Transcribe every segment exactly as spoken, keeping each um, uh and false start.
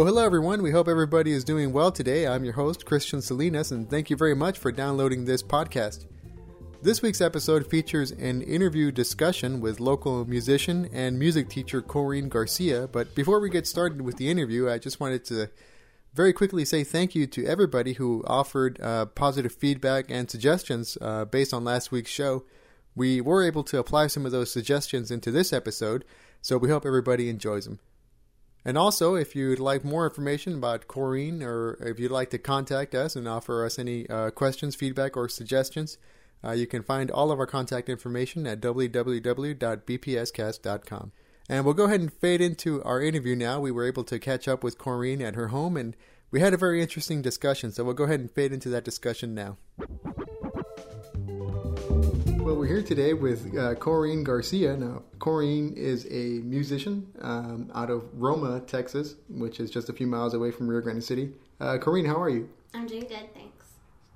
Well, hello everyone. We hope everybody is doing well today. I'm your host, Christian Salinas, and thank you very much for downloading this podcast. This week's episode features an interview discussion with local musician and music teacher Corrine Garcia. But before we get started with the interview, I just wanted to very quickly say thank you to everybody who offered uh, positive feedback and suggestions uh, based on last week's show. We were able to apply some of those suggestions into this episode, so we hope everybody enjoys them. And also, if you'd like more information about Corrine, or if you'd like to contact us and offer us any uh, questions, feedback, or suggestions, uh, you can find all of our contact information at w w w dot b p s cast dot com. And we'll go ahead and fade into our interview now. We were able to catch up with Corrine at her home, and we had a very interesting discussion, so we'll go ahead and fade into that discussion now. Well, we're here today with uh, Corrine Garcia. Now, Corrine is a musician um, out of Roma, Texas, which is just a few miles away from Rio Grande City. Uh, Corrine, how are you? I'm doing good, thanks.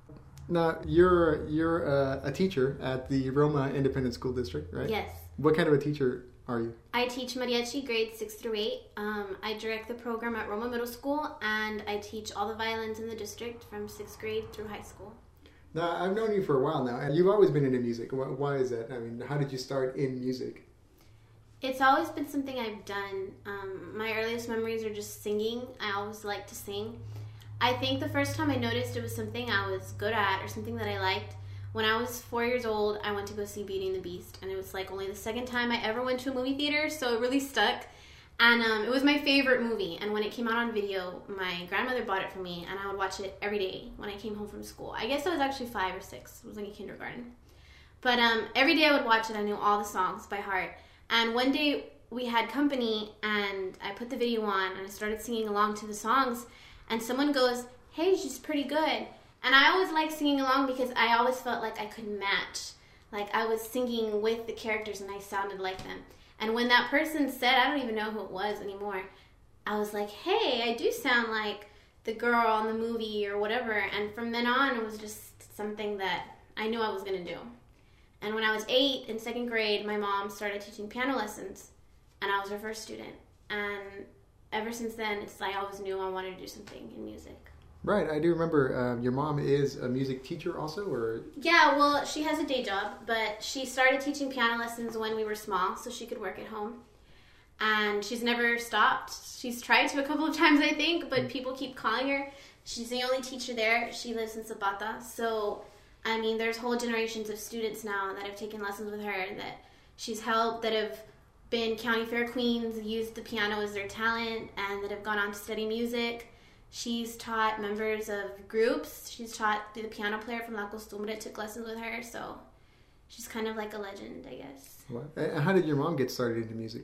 Now, you're you're uh, a teacher at the Roma Independent School District, right? Yes. What kind of a teacher are you? I teach mariachi grades six through eight. Um, I direct the program at Roma Middle School, and I teach all the violins in the district from sixth grade through high school. Now, I've known you for a while now, and you've always been into music. Why is that? I mean, how did you start in music? It's always been something I've done. Um, my earliest memories are just singing. I always liked to sing. I think the first time I noticed it was something I was good at or something that I liked, when I was four years old, I went to go see Beauty and the Beast, and it was like only the second time I ever went to a movie theater, so it really stuck. And um, it was my favorite movie, and when it came out on video, my grandmother bought it for me, and I would watch it every day when I came home from school. I guess I was actually five or six. I was like in kindergarten. But um, every day I would watch it. I knew all the songs by heart. And one day we had company, and I put the video on, and I started singing along to the songs, and someone goes, "Hey, she's pretty good." And I always liked singing along because I always felt like I could match. Like I was singing with the characters, and I sounded like them. And when that person said, I don't even know who it was anymore, I was like, hey, I do sound like the girl in the movie or whatever. And from then on, it was just something that I knew I was going to do. And when I was eight, in second grade, my mom started teaching piano lessons, and I was her first student. And ever since then, it's like I always knew I wanted to do something in music. Right, I do remember uh, your mom is a music teacher also, or? Yeah, well, she has a day job, but she started teaching piano lessons when we were small, so she could work at home. And she's never stopped. She's tried to a couple of times, I think, but people keep calling her. She's the only teacher there. She lives in Zapata, so, I mean, there's whole generations of students now that have taken lessons with her that she's helped, that have been county fair queens, used the piano as their talent, and that have gone on to study music. She's taught members of groups. She's taught the piano player from La Costumbre took lessons with her, so she's kind of like a legend, I guess. What? How did your mom get started into music?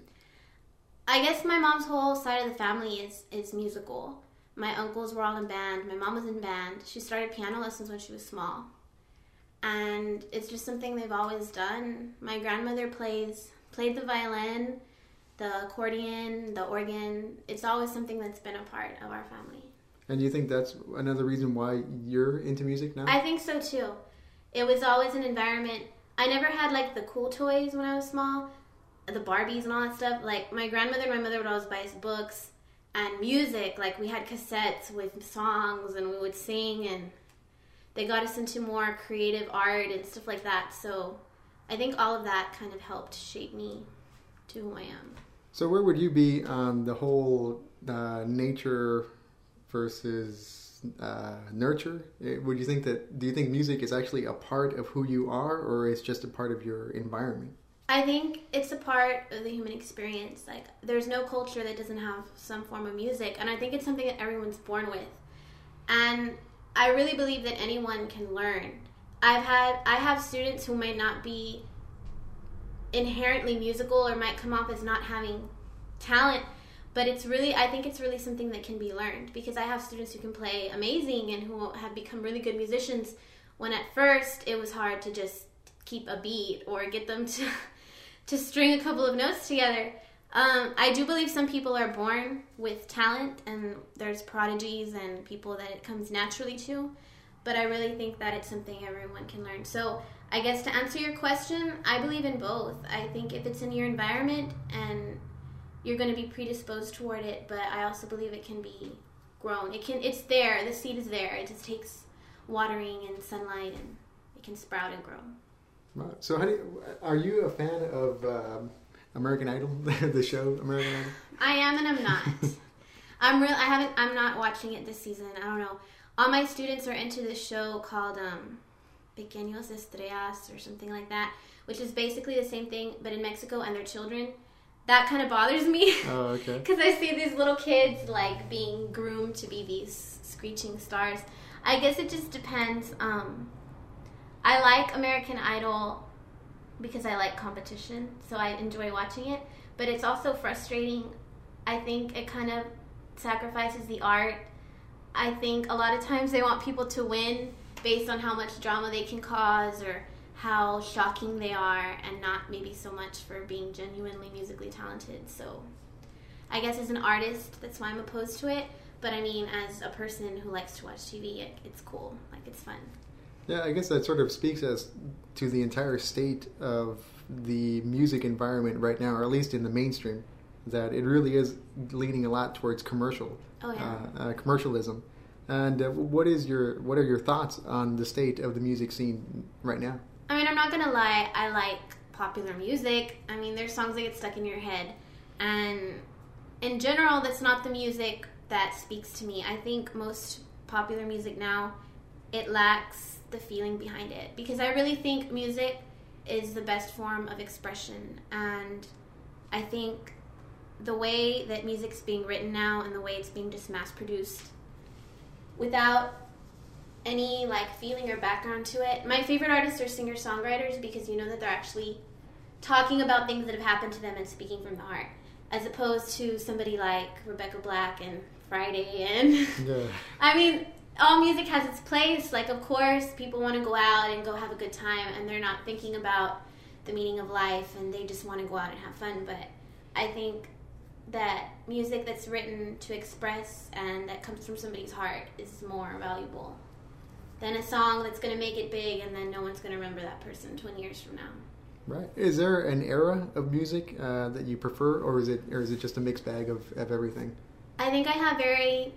I guess my mom's whole side of the family is, is musical. My uncles were all in band. My mom was in band. She started piano lessons when she was small. And it's just something they've always done. My grandmother plays played the violin, the accordion, the organ. It's always something that's been a part of our family. And do you think that's another reason why you're into music now? I think so too. It was always an environment. I never had like the cool toys when I was small, the Barbies and all that stuff. Like my grandmother and my mother would always buy us books and music. Like we had cassettes with songs and we would sing, and they got us into more creative art and stuff like that. So I think all of that kind of helped shape me to who I am. So where would you be on the whole uh, nature versus uh, nurture? Would you think that, do you think music is actually a part of who you are, or it's just a part of your environment? I think it's a part of the human experience. Like, there's no culture that doesn't have some form of music, and I think it's something that everyone's born with. And I really believe that anyone can learn. I've had, I have students who might not be inherently musical or might come off as not having talent, but it's really, I think it's really something that can be learned, because I have students who can play amazing and who have become really good musicians when at first it was hard to just keep a beat or get them to to string a couple of notes together. Um, I do believe some people are born with talent, and there's prodigies and people that it comes naturally to, but I really think that it's something everyone can learn. So I guess to answer your question, I believe in both. I think if it's in your environment and you're going to be predisposed toward it, but I also believe it can be grown. It can, it's there. The seed is there. It just takes watering and sunlight, and it can sprout and grow. Right. So, how do you, are you a fan of um, American Idol, the show American Idol? I am, and I'm not. I'm real. I haven't. I'm not watching it this season. I don't know. All my students are into this show called um, Pequeños Estrellas or something like that, which is basically the same thing, but in Mexico, and their children. That kind of bothers me. Oh, okay. Because I see these little kids like being groomed to be these screeching stars. I guess it just depends. Um, I like American Idol because I like competition, so I enjoy watching it. But it's also frustrating. I think it kind of sacrifices the art. I think a lot of times they want people to win based on how much drama they can cause or how shocking they are, and not maybe so much for being genuinely musically talented. So I guess as an artist, that's why I'm opposed to it. But I mean, as a person who likes to watch T V, it, it's cool. Like, it's fun. Yeah, I guess that sort of speaks as to the entire state of the music environment right now, or at least in the mainstream, that it really is leaning a lot towards commercial, oh, yeah. uh, uh, commercialism. And uh, what is your what are your thoughts on the state of the music scene right now? I mean, I'm not gonna lie, I like popular music. I mean, there's songs that get stuck in your head. And in general, that's not the music that speaks to me. I think most popular music now, it lacks the feeling behind it. Because I really think music is the best form of expression. And I think the way that music's being written now and the way it's being just mass-produced without any like feeling or background to it. My favorite artists are singer-songwriters because you know that they're actually talking about things that have happened to them and speaking from the heart, as opposed to somebody like Rebecca Black and Friday. And yeah. I mean, all music has its place. Like, of course, people want to go out and go have a good time, and they're not thinking about the meaning of life, and they just want to go out and have fun. But I think that music that's written to express and that comes from somebody's heart is more valuable than a song that's going to make it big and then no one's going to remember that person twenty years from now. Right. Is there an era of music uh, that you prefer, or is it or is it just a mixed bag of, of everything? I think I have very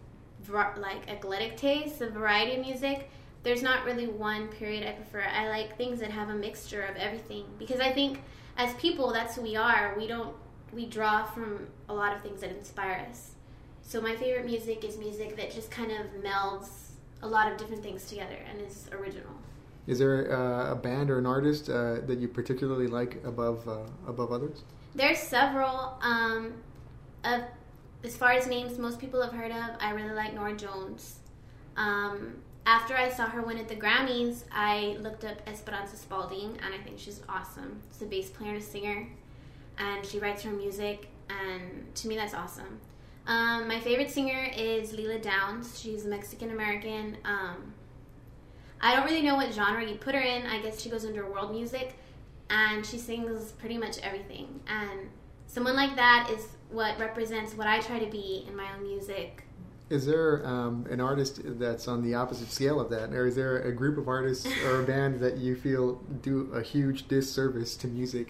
like eclectic taste, a variety of music. There's not really one period I prefer. I like things that have a mixture of everything because I think as people, that's who we are. We don't we draw from a lot of things that inspire us. So my favorite music is music that just kind of melds a lot of different things together and is original. Is there uh, a band or an artist uh, that you particularly like above uh, above others? There's several. Um, of, as far as names most people have heard of, I really like Norah Jones. Um, after I saw her win at the Grammys, I looked up Esperanza Spalding, and I think she's awesome. She's a bass player and a singer, and she writes her music, and to me that's awesome. Um, my favorite singer is Lila Downs. She's Mexican-American. Um, I don't really know what genre you put her in. I guess she goes under world music, and she sings pretty much everything. And someone like that is what represents what I try to be in my own music. Is there um, an artist that's on the opposite scale of that? Or is there a group of artists or a band that you feel do a huge disservice to music?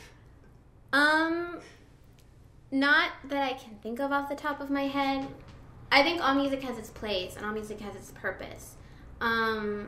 Um... Not that I can think of off the top of my head. I think all music has its place and all music has its purpose. Um,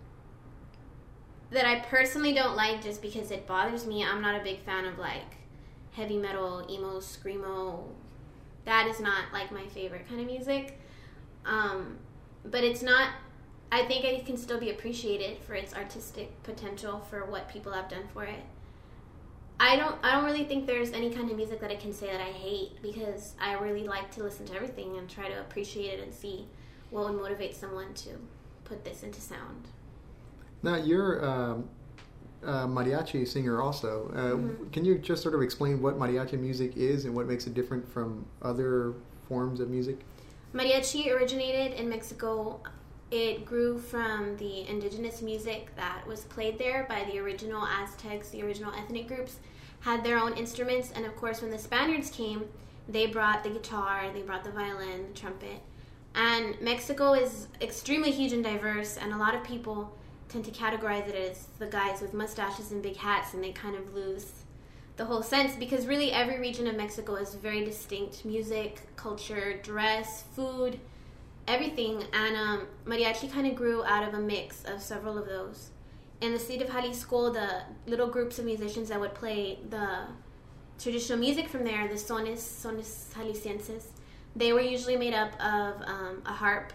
that I personally don't like just because it bothers me. I'm not a big fan of like heavy metal, emo, screamo. That is not like my favorite kind of music. Um, but it's not, I think it can still be appreciated for its artistic potential for what people have done for it. I don't I don't really think there's any kind of music that I can say that I hate because I really like to listen to everything and try to appreciate it and see what would motivate someone to put this into sound. Now, you're um, a mariachi singer also. Uh, mm-hmm. Can you just sort of explain what mariachi music is and what makes it different from other forms of music? Mariachi originated in Mexico. It grew from the indigenous music that was played there by the original Aztecs, the original ethnic groups, had their own instruments. And of course, when the Spaniards came, they brought the guitar, they brought the violin, the trumpet. And Mexico is extremely huge and diverse, and a lot of people tend to categorize it as the guys with mustaches and big hats, and they kind of lose the whole sense, because really every region of Mexico is very distinct. Music, culture, dress, food, everything. And um, mariachi kind of grew out of a mix of several of those. In the state of Jalisco, the little groups of musicians that would play the traditional music from there, the sones, sones jaliscienses, they were usually made up of um, a harp,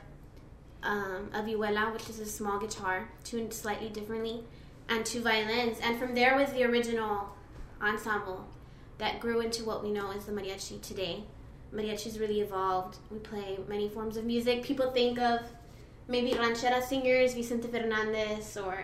um, a vihuela, which is a small guitar, tuned slightly differently, and two violins. And from there was the original ensemble that grew into what we know as the mariachi today. Mariachi's really evolved. We play many forms of music. People think of maybe ranchera singers, Vicente Fernandez or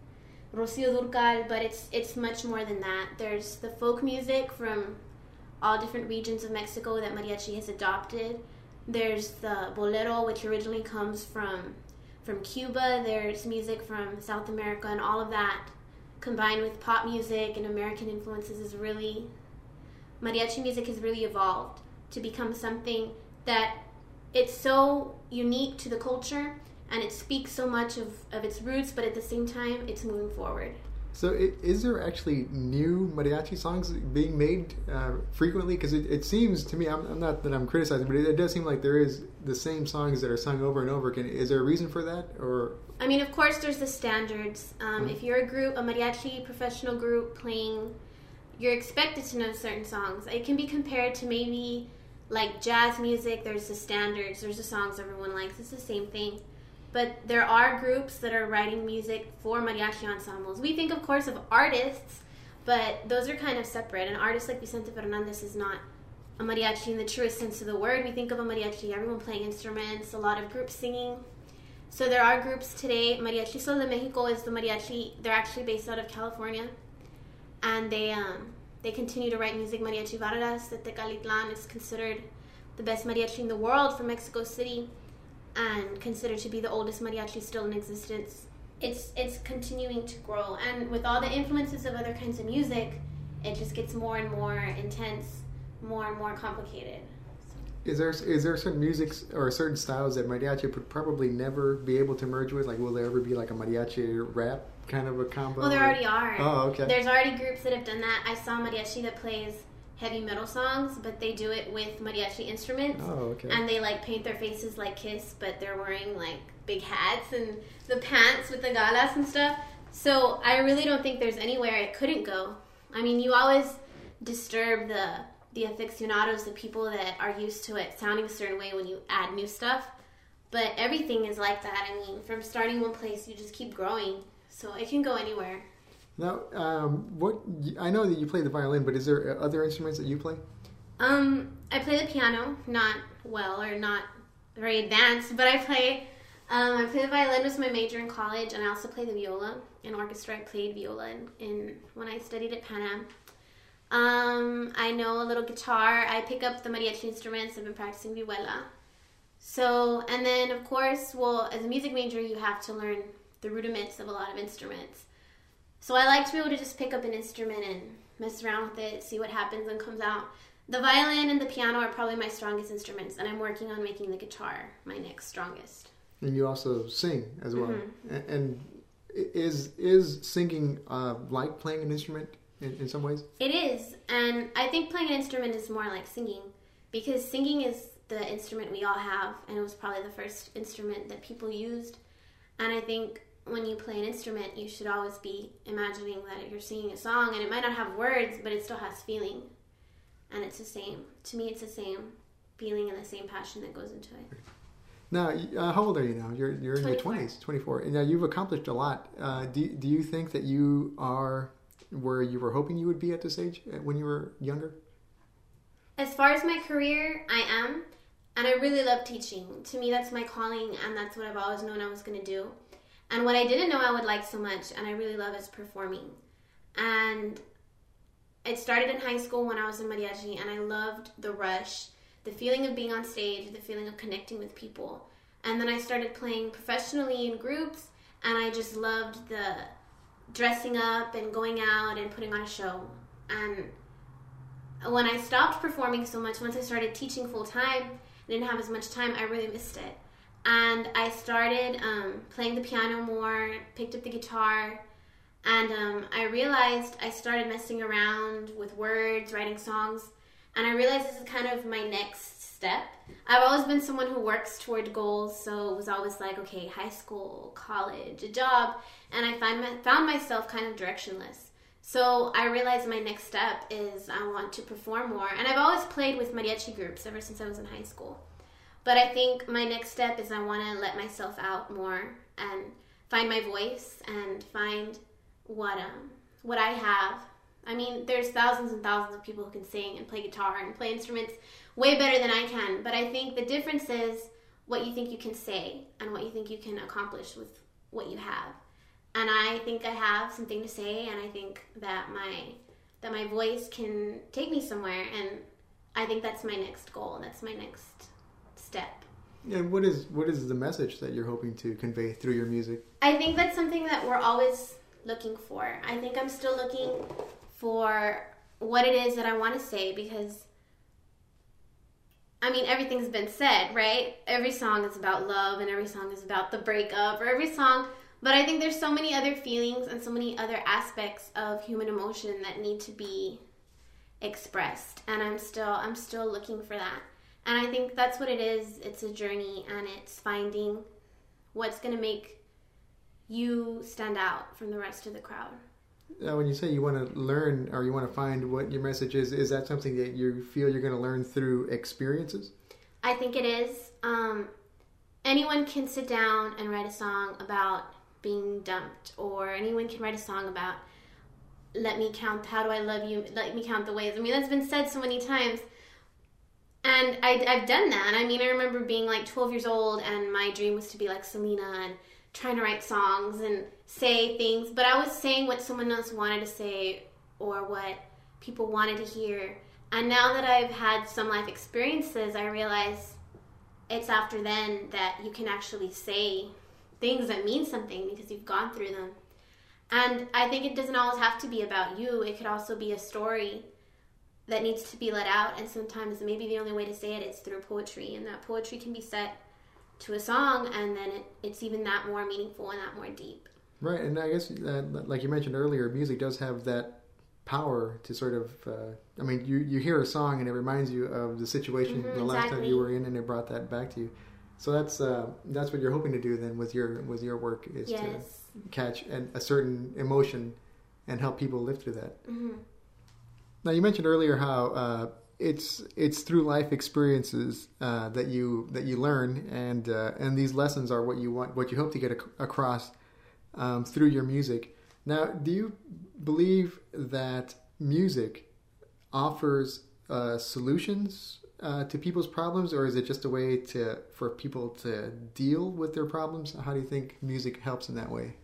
Rocío Dúrcal, but it's it's much more than that. There's the folk music from all different regions of Mexico that mariachi has adopted. There's the bolero, which originally comes from from Cuba. There's music from South America, and all of that combined with pop music and American influences is really, mariachi music has really evolved to become something that it's so unique to the culture and it speaks so much of, of its roots, but at the same time, it's moving forward. So it, is there actually new mariachi songs being made uh, frequently? Because it, it seems to me, I'm, I'm not that I'm criticizing, but it, it does seem like there is the same songs that are sung over and over again. Is there a reason for that? Or I mean, of course, there's the standards. Um, mm-hmm. If you're a group, a mariachi professional group playing, you're expected to know certain songs. It can be compared to maybe like jazz music. There's the standards. There's the songs everyone likes. It's the same thing. But there are groups that are writing music for mariachi ensembles. We think, of course, of artists, but those are kind of separate. An artist like Vicente Fernandez is not a mariachi in the truest sense of the word. We think of a mariachi, everyone playing instruments, a lot of groups singing. So there are groups today. Mariachi Sol de Mexico is the mariachi. They're actually based out of California. And they um, they continue to write music. Mariachi Vargas de Tecalitlan is considered the best mariachi in the world from Mexico City, and considered to be the oldest mariachi still in existence. It's it's continuing to grow, and with all the influences of other kinds of music, it just gets more and more intense, more and more complicated. Is there is there certain musics or certain styles that mariachi would probably never be able to merge with? Like, will there ever be like a mariachi rap kind of a combo? Well, there or? already are. Oh, okay. There's already groups that have done that. I saw mariachi that plays heavy metal songs, but they do it with mariachi instruments. Oh, okay. And they like paint their faces like Kiss, but they're wearing like big hats and the pants with the galas and stuff. So I really don't think there's anywhere it couldn't go. I mean, you always disturb the the aficionados, the people that are used to it sounding a certain way when you add new stuff. But everything is like that. I mean, from starting one place, you just keep growing. So it can go anywhere. Now, um, what I know that you play the violin, but is there other instruments that you play? Um, I play the piano, not well or not very advanced, but I play. Um, I play the violin was my major in college, and I also play the viola in orchestra. I played viola in, in when I studied at Pan Am. Um, I know a little guitar. I pick up the mariachi instruments. I've been practicing vihuela. So, and then of course, well, as a music major, you have to learn the rudiments of a lot of instruments. So I like to be able to just pick up an instrument and mess around with it, see what happens and comes out. The violin and the piano are probably my strongest instruments, and I'm working on making the guitar my next strongest. And you also sing as well. Mm-hmm. And is is singing uh, like playing an instrument in, in some ways? It is, and I think playing an instrument is more like singing, because singing is the instrument we all have, and it was probably the first instrument that people used. And I think when you play an instrument, you should always be imagining that you're singing a song, and it might not have words, but it still has feeling. And it's the same. To me, it's the same feeling and the same passion that goes into it. Now, uh, how old are you now? You're you're in your twenty-four. twenties, twenty-four. And now you've accomplished a lot. Uh, do do you think that you are where you were hoping you would be at this age when you were younger? As far as my career, I am. And I really love teaching. To me, that's my calling, and that's what I've always known I was going to do. And what I didn't know I would like so much, and I really love, is performing. And it started in high school when I was in mariachi, and I loved the rush, the feeling of being on stage, the feeling of connecting with people. And then I started playing professionally in groups, and I just loved the dressing up and going out and putting on a show. And when I stopped performing so much, once I started teaching full time, I didn't have as much time, I really missed it. And I started um, playing the piano more, picked up the guitar, And um, I realized I started messing around with words, writing songs, and I realized this is kind of my next step. I've always been someone who works toward goals, so it was always like, okay, high school, college, a job, and I find my, found myself kind of directionless. So I realized my next step is I want to perform more, and I've always played with mariachi groups ever since I was in high school. But I think my next step is I want to let myself out more and find my voice and find what um what I have. I mean, there's thousands and thousands of people who can sing and play guitar and play instruments way better than I can. But I think the difference is what you think you can say and what you think you can accomplish with what you have. And I think I have something to say, and I think that my that my voice can take me somewhere, and I think that's my next goal. That's my next step. And what is what is the message that you're hoping to convey through your music? I think that's something that we're always looking for. I think I'm still looking for what it is that I want to say, because I mean, everything's been said, right? Every song is about love, and every song is about the breakup, or every song, but I think there's so many other feelings and so many other aspects of human emotion that need to be expressed, and I'm still I'm still looking for that. And I think that's what it is. It's a journey, and it's finding what's going to make you stand out from the rest of the crowd. Uh, when you say you want to learn or you want to find what your message is, is that something that you feel you're going to learn through experiences? I think it is. Um, anyone can sit down and write a song about being dumped, or anyone can write a song about, let me count, how do I love you, let me count the ways. I mean, that's been said so many times. And I, I've done that. I mean, I remember being like twelve years old, and my dream was to be like Selena and trying to write songs and say things. But I was saying what someone else wanted to say, or what people wanted to hear. And now that I've had some life experiences, I realize it's after then that you can actually say things that mean something because you've gone through them. And I think it doesn't always have to be about you. It could also be a story that needs to be let out, and sometimes maybe the only way to say it is through poetry, and that poetry can be set to a song, and then it, it's even that more meaningful and that more deep. Right, and I guess, uh, like you mentioned earlier, music does have that power to sort of, uh, I mean, you, you hear a song and it reminds you of the situation Mm-hmm, the last exactly. time you were in, and it brought that back to you. So that's uh, that's what you're hoping to do then with your with your work, is Yes. to catch an, a certain emotion and help people live through that. Mm-hmm. Now, you mentioned earlier how uh, it's it's through life experiences uh, that you that you learn, and uh, and these lessons are what you want, what you hope to get ac- across um, through your music. Now, do you believe that music offers uh, solutions uh, to people's problems, or is it just a way to for people to deal with their problems? How do you think music helps in that way?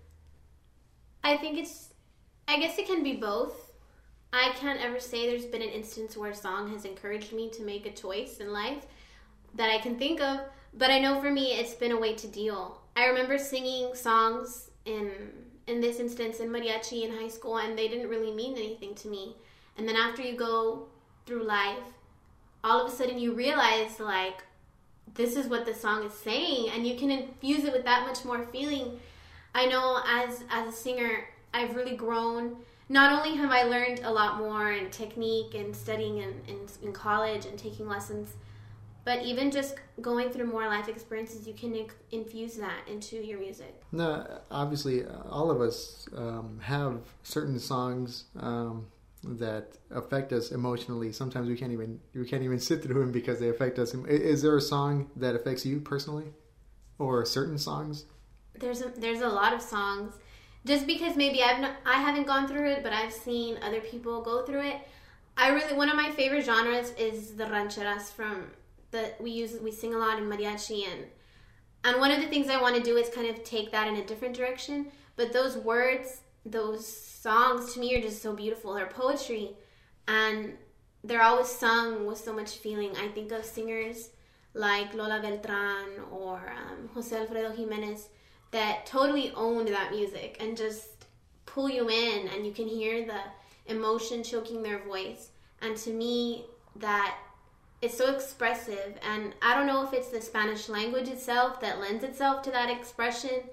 I think it's, I guess it can be both. I can't ever say there's been an instance where a song has encouraged me to make a choice in life that I can think of, but I know for me it's been a way to deal. I remember singing songs in in this instance in mariachi in high school, and they didn't really mean anything to me. And then after you go through life, all of a sudden you realize, like, this is what the song is saying, and you can infuse it with that much more feeling. I know as as a singer, I've really grown. Not only have I learned a lot more in technique and studying in, in, in college and taking lessons, but even just going through more life experiences, you can inc- infuse that into your music. No, obviously, uh, all of us um, have certain songs um, that affect us emotionally. Sometimes we can't even we can't even sit through them because they affect us. Is there a song that affects you personally, or certain songs? There's a, there's a lot of songs. Just because maybe I've not, I haven't gone through it, but I've seen other people go through it. I really one of my favorite genres is the rancheras from that we use we sing a lot in mariachi, and and one of the things I want to do is kind of take that in a different direction. But those words, those songs to me are just so beautiful. They're poetry, and they're always sung with so much feeling. I think of singers like Lola Beltran or um, Jose Alfredo Jimenez that totally owned that music and just pull you in, and you can hear the emotion choking their voice. And to me, that it's so expressive, and I don't know if it's the Spanish language itself that lends itself to that expression.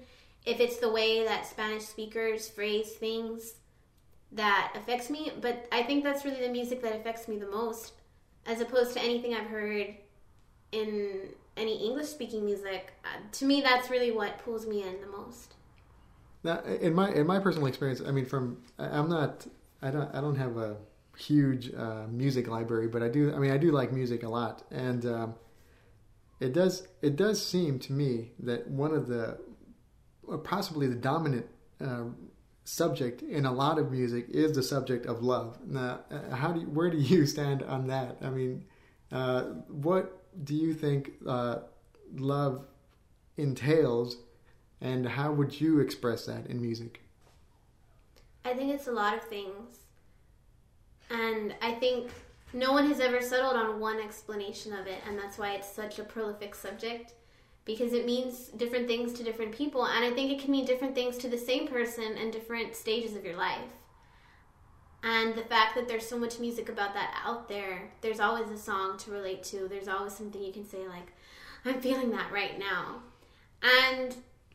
if it's the way that Spanish speakers phrase things that affects me. But I think that's really the music that affects me the most, as opposed to anything I've heard in any English-speaking music. Uh, to me, that's really what pulls me in the most. Now, in my in my personal experience, I mean, from I'm not, I don't, I don't have a huge uh, music library, but I do. I mean, I do like music a lot, and um, it does it does seem to me that one of the, or possibly the dominant uh, subject in a lot of music is the subject of love. Now, how do you, where do you stand on that? I mean, uh, what do you think uh, love entails? And how would you express that in music? I think it's a lot of things. And I think no one has ever settled on one explanation of it. And that's why it's such a prolific subject. Because it means different things to different people. And I think it can mean different things to the same person in different stages of your life. And the fact that there's so much music about that out there, there's always a song to relate to. There's always something you can say like, I'm feeling that right now. And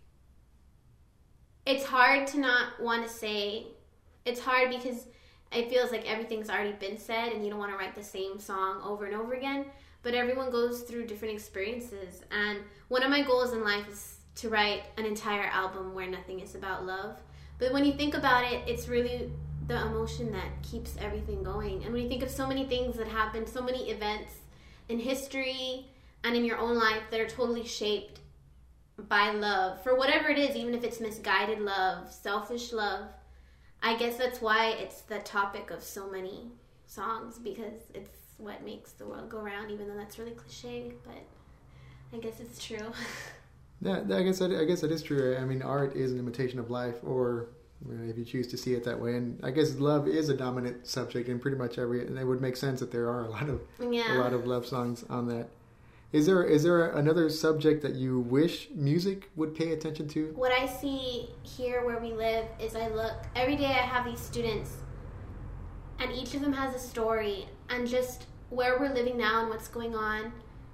it's hard to not want to say, it's hard because it feels like everything's already been said and you don't want to write the same song over and over again, but everyone goes through different experiences. And one of my goals in life is to write an entire album where nothing is about love. But when you think about it, it's really the emotion that keeps everything going. And when you think of so many things that happen, so many events in history and in your own life that are totally shaped by love, for whatever it is, even if it's misguided love, selfish love, I guess that's why it's the topic of so many songs, because it's what makes the world go round, even though that's really cliche, but I guess it's true. Yeah, I guess that, I guess that is true. I mean, art is an imitation of life, or you know, if you choose to see it that way. And I guess love is a dominant subject in pretty much every, and it would make sense that there are a lot of yeah. a lot of love songs on that. Is there is there another subject that you wish music would pay attention to? What I see here where we live is I look, every day I have these students and each of them has a story, and just where we're living now and what's going on.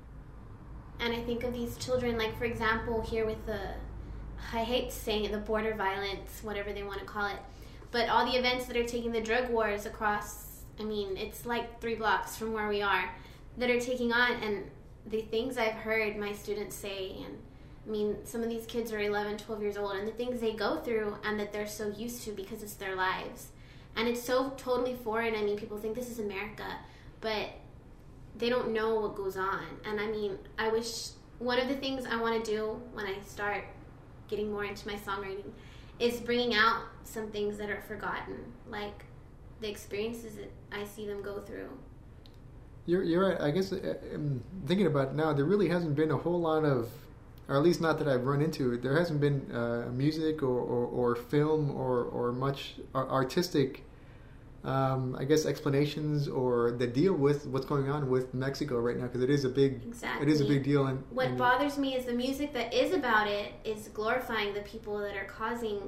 And I think of these children, like for example here with the, I hate saying it, the border violence, whatever they want to call it, but all the events that are taking the drug wars across, I mean, it's like three blocks from where we are, that are taking on, and the things I've heard my students say, and I mean, some of these kids are eleven, twelve years old, and the things they go through and that they're so used to because it's their lives. And it's so totally foreign. I mean, people think this is America, but they don't know what goes on. And I mean, I wish, one of the things I want to do when I start getting more into my songwriting is bringing out some things that are forgotten, like the experiences that I see them go through. You're, you're right. I guess I'm thinking about it now, there really hasn't been a whole lot of, or at least not that I've run into it, there hasn't been uh, music or, or, or film or, or much artistic, um, I guess, explanations or that deal with what's going on with Mexico right now, because it is a big, exactly. it is a big deal. And what and, bothers me is the music that is about it is glorifying the people that are causing.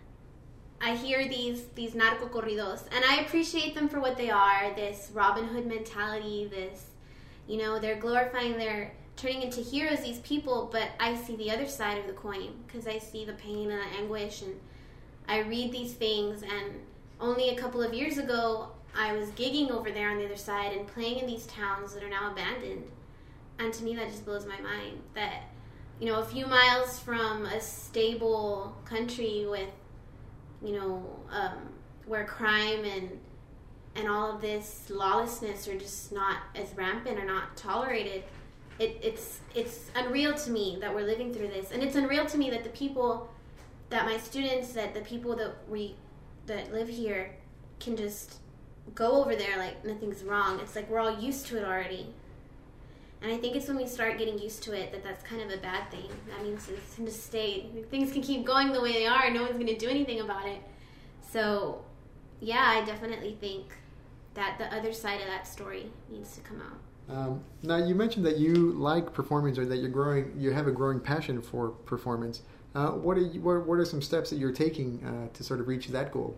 I hear these these narco corridos, and I appreciate them for what they are, this Robin Hood mentality, this, you know, they're glorifying, they're turning into heroes, these people, but I see the other side of the coin, because I see the pain and the anguish, and I read these things, and only a couple of years ago, I was gigging over there on the other side and playing in these towns that are now abandoned, and to me that just blows my mind, that, you know, a few miles from a stable country with, you know, um, where crime and and all of this lawlessness are just not as rampant or not tolerated. It, it's it's unreal to me that we're living through this, and it's unreal to me that the people, that my students, that the people that we that live here can just go over there like nothing's wrong. It's like we're all used to it already. And I think it's when we start getting used to it that that's kind of a bad thing. That means it's going to stay. Things can keep going the way they are. No one's going to do anything about it. So, yeah, I definitely think that the other side of that story needs to come out. Um, now, you mentioned that you like performance, or that you're growing, you have a growing passion for performance. Uh, what are you, what, what are some steps that you're taking uh, to sort of reach that goal?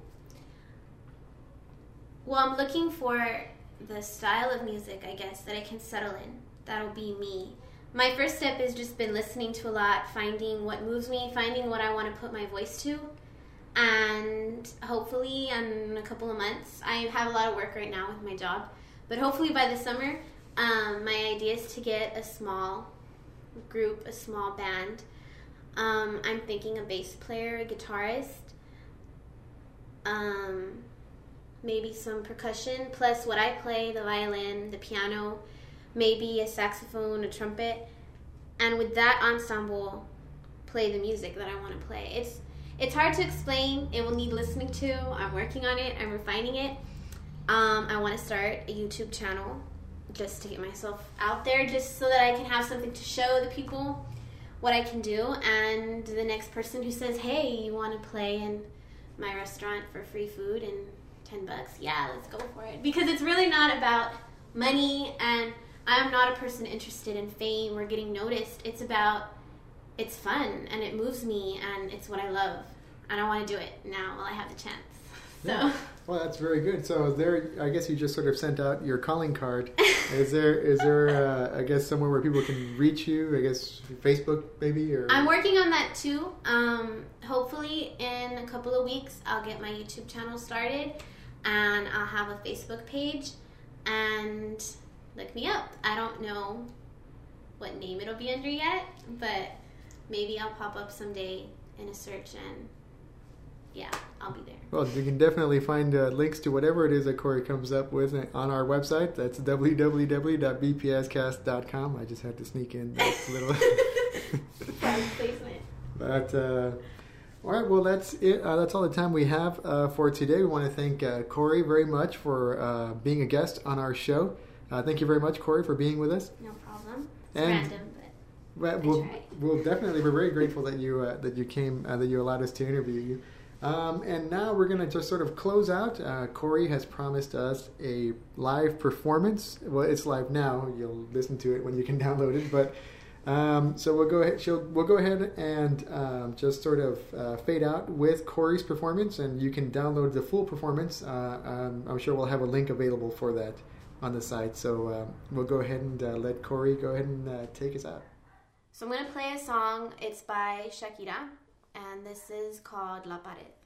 Well, I'm looking for the style of music, I guess, that I can settle in. That'll be me. my first step has just been listening to a lot, finding what moves me, finding what I want to put my voice to. And hopefully in a couple of months, I have a lot of work right now with my job, but hopefully by the summer, um, my idea is to get a small group, a small band. Um, I'm thinking a bass player, a guitarist, um, maybe some percussion, plus what I play, the violin, the piano, maybe a saxophone, a trumpet, and with that ensemble, play the music that I want to play. It's It's hard to explain. It will need listening to. I'm working on it. I'm refining it. Um, I want to start a YouTube channel just to get myself out there, just so that I can have something to show the people what I can do. And the next person who says, hey, you want to play in my restaurant for free food and ten bucks? Yeah, let's go for it. Because it's really not about money, and I'm not a person interested in fame or getting noticed. It's about it's fun and it moves me and it's what I love, and I want to do it now while I have the chance. So yeah. Well, that's very good. So there, I guess you just sort of sent out your calling card. Is there is there uh, I guess somewhere where people can reach you? I guess Facebook maybe, or I'm working on that too. Um, hopefully in a couple of weeks I'll get my YouTube channel started and I'll have a Facebook page, and look me up. I don't know what name it'll be under yet, but maybe I'll pop up someday in a search, and yeah, I'll be there. Well, you can definitely find uh, links to whatever it is that Corey comes up with on our website. That's w w w dot b p s cast dot com. I just had to sneak in that little placement. But uh, all right, well, that's it. Uh, that's all the time we have uh, for today. We want to thank uh, Corey very much for uh, being a guest on our show. Uh, thank you very much, Corey, for being with us. No problem. It's and, random. Well, we'll, we'll definitely, we're very grateful that you uh, that you came, uh, that you allowed us to interview you. Um, and now we're going to just sort of close out. Uh, Corey has promised us a live performance. Well, it's live now. You'll listen to it when you can download it. But um, so we'll go ahead. She'll, we'll go ahead and um, just sort of uh, fade out with Corey's performance, and you can download the full performance. Uh, um, I'm sure we'll have a link available for that on the site. So uh, we'll go ahead and uh, let Corey go ahead and uh, take us out. So I'm going to play a song. It's by Shakira, and this is called La Pared.